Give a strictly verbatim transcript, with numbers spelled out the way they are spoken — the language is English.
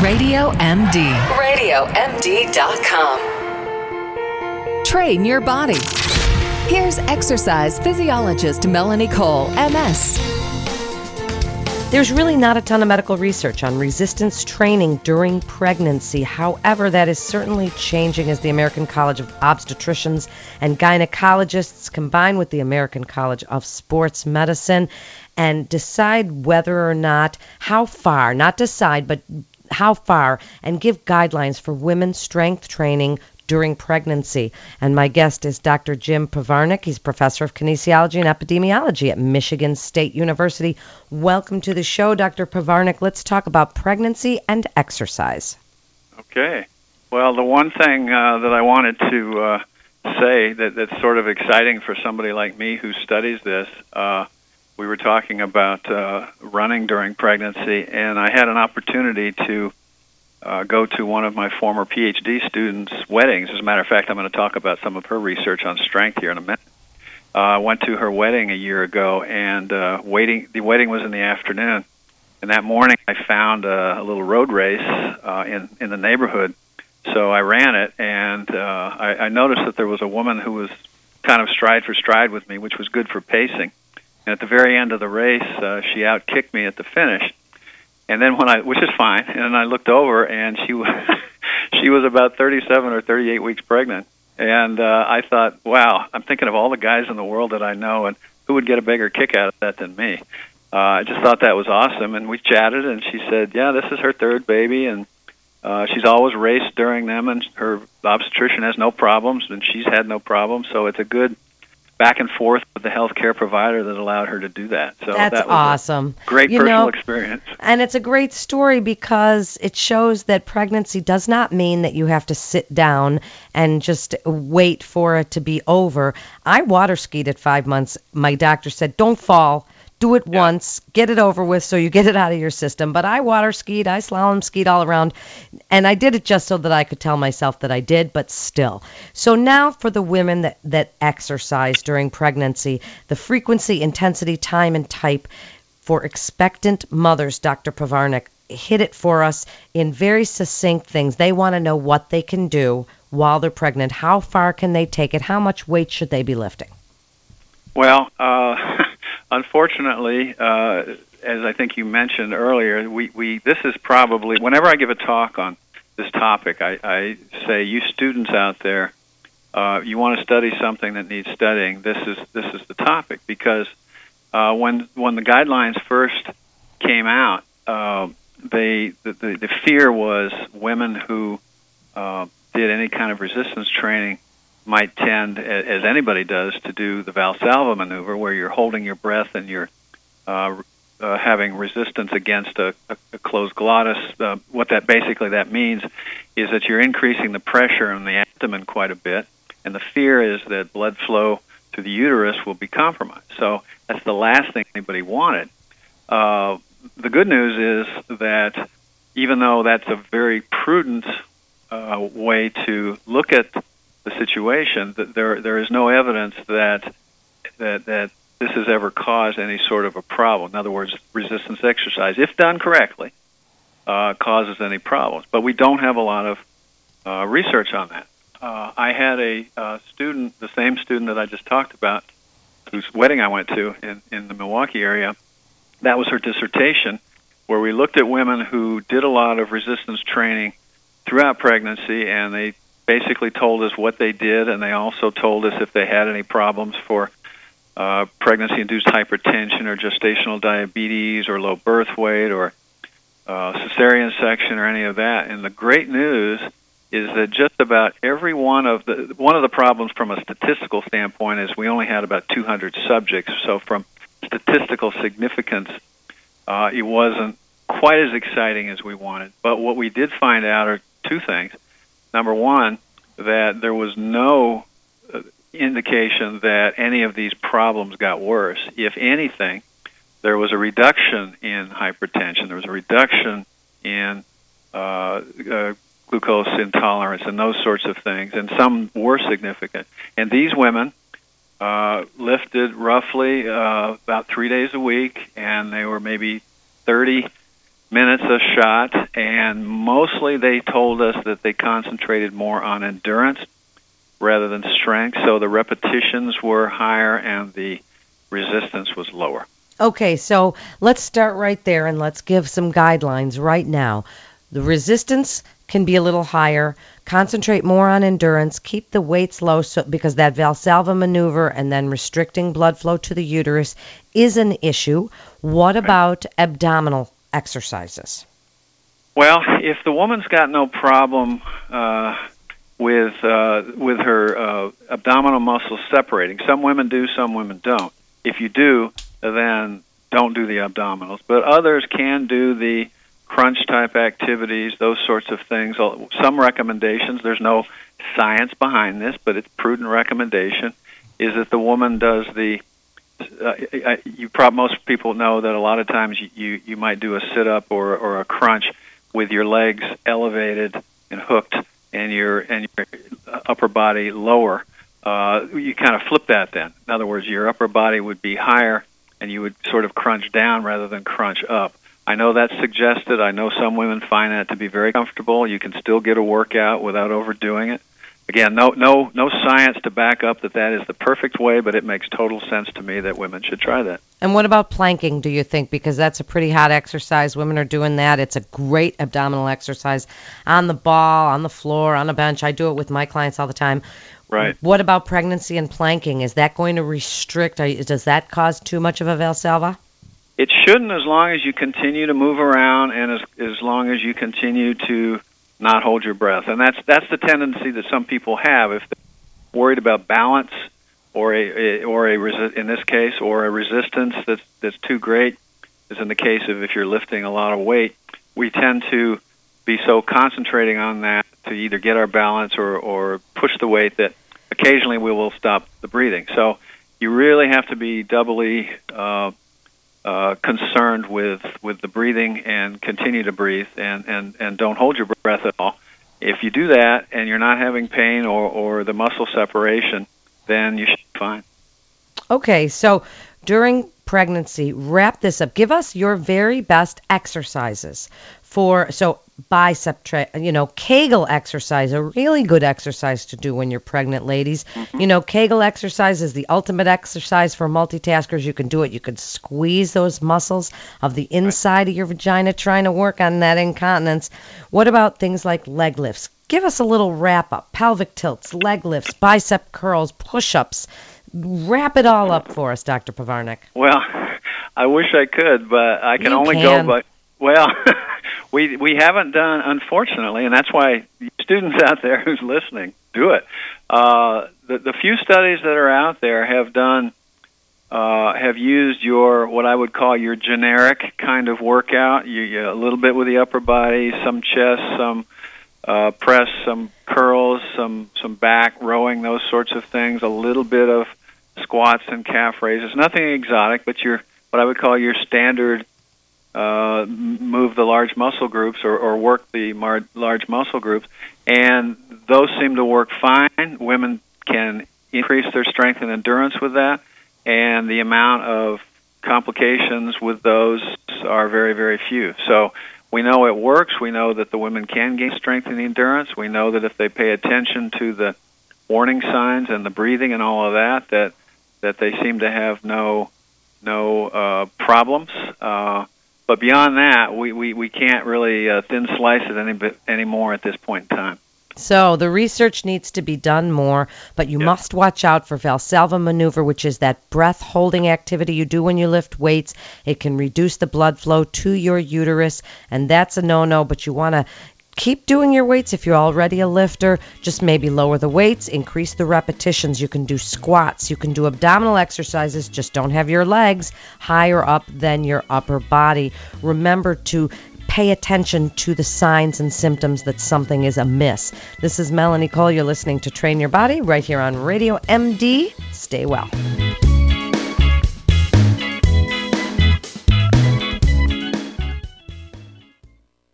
Radio M D. radio M D dot com. Train your body. Here's exercise physiologist Melanie Cole, M S. There's really not a ton of medical research on resistance training during pregnancy. However, that is certainly changing as the American College of Obstetricians and Gynecologists combine with the American College of Sports Medicine and decide whether or not, how far, not decide, but how far, and give guidelines for women's strength training during pregnancy. And my guest is Doctor Jim Prvarnik. He's professor of kinesiology and epidemiology at Michigan State University. Welcome to the show, Doctor Prvarnik. Let's talk about pregnancy and exercise. Okay. Well, the one thing uh, that I wanted to uh, say that, that's sort of exciting for somebody like me who studies this, uh, we were talking about uh, running during pregnancy, and I had an opportunity to Uh, go to one of my former PhD students' weddings. As a matter of fact, I'm going to talk about some of her research on strength here in a minute. Uh, I went to her wedding a year ago, and uh, waiting. the wedding was in the afternoon. And that morning, I found a, a little road race uh, in, in the neighborhood. So I ran it, and uh, I, I noticed that there was a woman who was kind of stride for stride with me, which was good for pacing. And at the very end of the race, uh, she outkicked me at the finish. And then when I, which is fine, and I looked over, and she was, she was about thirty-seven or thirty-eight weeks pregnant. And uh, I thought, wow, I'm thinking of all the guys in the world that I know, and who would get a bigger kick out of that than me? Uh, I just thought that was awesome, and we chatted, and she said, yeah, this is her third baby, and uh, she's always raced during them, and her obstetrician has no problems, and she's had no problems, so it's a good back and forth with the healthcare provider that allowed her to do that. So That's that was awesome. A great you personal know, experience. And it's a great story because it shows that pregnancy does not mean that you have to sit down and just wait for it to be over. I water skied at five months. My doctor said, don't fall. Do it yeah. once, get it over with so you get it out of your system. But I water skied, I slalom skied all around, and I did it just so that I could tell myself that I did, but still. So now for the women that, that exercise during pregnancy, the frequency, intensity, time, and type for expectant mothers, Doctor Prvarnik, hit it for us in very succinct things. They want to know what they can do while they're pregnant. How far can they take it? How much weight should they be lifting? Well, uh... Unfortunately, uh, as I think you mentioned earlier, we, we this is probably, whenever I give a talk on this topic, I, I say, you students out there, uh, you want to study something that needs studying, this is this is the topic. Because uh, when when the guidelines first came out, uh, they the, the, the fear was women who uh, did any kind of resistance training might tend, as anybody does, to do the Valsalva maneuver, where you're holding your breath and you're uh, uh, having resistance against a, a, a closed glottis. Uh, what that basically that means is that you're increasing the pressure in the abdomen quite a bit, and the fear is that blood flow to the uterus will be compromised. So that's the last thing anybody wanted. Uh, the good news is that even though that's a very prudent uh, way to look at the situation, that there there is no evidence that that that this has ever caused any sort of a problem. In other words, resistance exercise, if done correctly, uh, causes any problems. But we don't have a lot of uh, research on that. Uh, I had a uh, student, the same student that I just talked about, whose wedding I went to in, in the Milwaukee area. That was her dissertation, where we looked at women who did a lot of resistance training throughout pregnancy, and they basically told us what they did, and they also told us if they had any problems for uh, pregnancy-induced hypertension or gestational diabetes or low birth weight or uh, cesarean section or any of that. And the great news is that just about every one of the one of the problems from a statistical standpoint is we only had about two hundred subjects. So from statistical significance, uh, it wasn't quite as exciting as we wanted. But what we did find out are two things. Number one, that there was no uh, indication that any of these problems got worse. If anything, there was a reduction in hypertension. There was a reduction in uh, uh, glucose intolerance and those sorts of things, and some were significant. And these women uh, lifted roughly uh, about three days a week, and they were maybe thirty minutes a shot, and mostly they told us that they concentrated more on endurance rather than strength, so the repetitions were higher and the resistance was lower. Okay, so let's start right there and let's give some guidelines right now. The resistance can be a little higher. Concentrate more on endurance. Keep the weights low so, because that Valsalva maneuver and then restricting blood flow to the uterus is an issue. What about abdominal exercises? Well, if the woman's got no problem uh, with uh, with her uh, abdominal muscles separating, some women do, some women don't. If you do, then don't do the abdominals. But others can do the crunch type activities, those sorts of things. Some recommendations, there's no science behind this, but it's prudent recommendation, is that the woman does the, uh, you probably, most people know that a lot of times you, you, you might do a sit-up or, or a crunch with your legs elevated and hooked and your, and your upper body lower. Uh, you kind of flip that then. In other words, your upper body would be higher and you would sort of crunch down rather than crunch up. I know that's suggested. I know some women find that to be very comfortable. You can still get a workout without overdoing it. Again, no no no science to back up that that is the perfect way, but it makes total sense to me that women should try that. And what about planking, do you think? Because that's a pretty hot exercise. Women are doing that. It's a great abdominal exercise on the ball, on the floor, on a bench. I do it with my clients all the time. Right. What about pregnancy and planking? Is that going to restrict? Does that cause too much of a Valsalva? It shouldn't, as long as you continue to move around and as as long as you continue to not hold your breath. And that's that's the tendency that some people have if they're worried about balance or a, a or a resi- in this case or a resistance that's that's too great, as in the case of if you're lifting a lot of weight. We tend to be so concentrating on that to either get our balance or or push the weight that occasionally we will stop the breathing. So you really have to be doubly uh, Uh, concerned with, with the breathing and continue to breathe and, and, and don't hold your breath at all. If you do that and you're not having pain or, or the muscle separation, then you should be fine. Okay, so during pregnancy, wrap this up. Give us your very best exercises for, so bicep, tra- you know, Kegel exercise, a really good exercise to do when you're pregnant, ladies. Mm-hmm. You know, Kegel exercise is the ultimate exercise for multitaskers. You can do it. You can squeeze those muscles of the inside of your vagina trying to work on that incontinence. What about things like leg lifts? Give us a little wrap up. Pelvic tilts, leg lifts, bicep curls, push-ups. Wrap it all up for us, Doctor Pivarnik. Well, I wish I could, but I can you only can. go by, well, we we haven't done, unfortunately, and that's why students out there who's listening, do it. Uh, the, the few studies that are out there have done, uh, have used your, what I would call your generic kind of workout, you, you, a little bit with the upper body, some chest, some uh, press, some curls, some, some back, rowing, those sorts of things, a little bit of squats and calf raises, nothing exotic, but your, what I would call your standard Uh, move the large muscle groups or, or work the mar- large muscle groups, and those seem to work fine. Women can increase their strength and endurance with that, and the amount of complications with those are very, very few. So we know it works. We know that the women can gain strength and endurance. We know that if they pay attention to the warning signs and the breathing and all of that, that that they seem to have no no uh, problems. Uh, But beyond that, we, we, we can't really uh, thin slice it any bit anymore at this point in time. So the research needs to be done more, but you Yep. must watch out for Valsalva maneuver, which is that breath-holding activity you do when you lift weights. It can reduce the blood flow to your uterus, and that's a no-no, but you want to keep doing your weights if you're already a lifter. Just maybe lower the weights, increase the repetitions. You can do squats. You can do abdominal exercises. Just don't have your legs higher up than your upper body. Remember to pay attention to the signs and symptoms that something is amiss. This is Melanie Cole. You're listening to Train Your Body right here on Radio M D. Stay well.